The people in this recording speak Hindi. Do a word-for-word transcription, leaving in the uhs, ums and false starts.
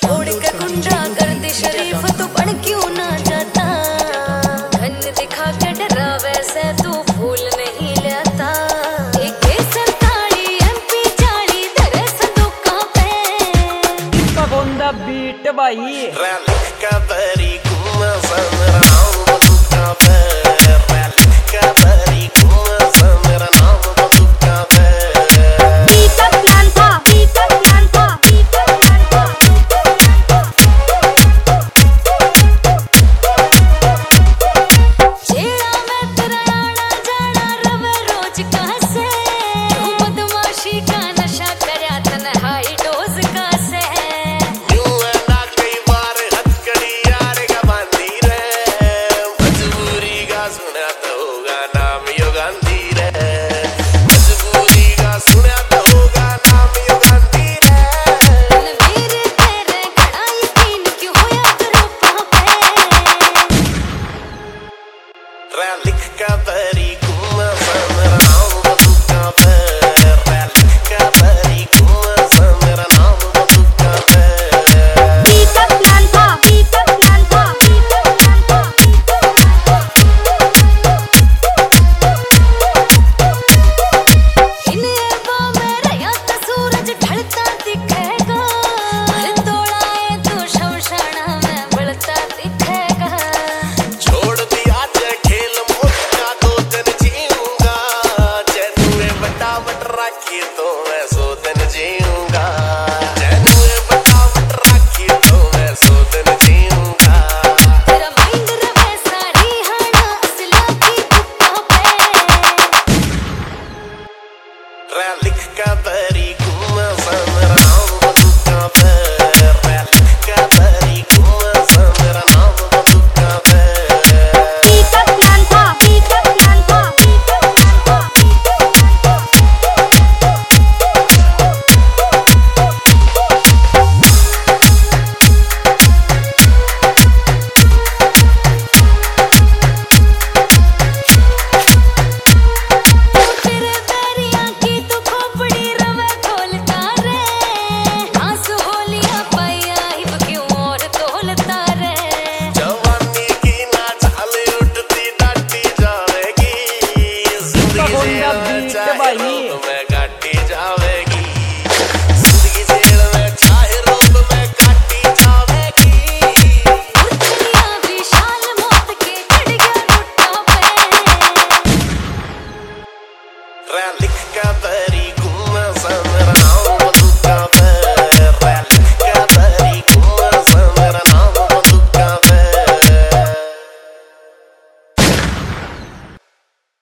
छोड़ के गुंडा कर दे शरीफ तो बन क्यों ना जाता। धन दिखा के डरा वैसे तू भूल नहीं लेता। एक सरकारी एमपी चाली तेरे संदूका पे गोंदा बीट भाई रलिक का बरी कुमा सन राम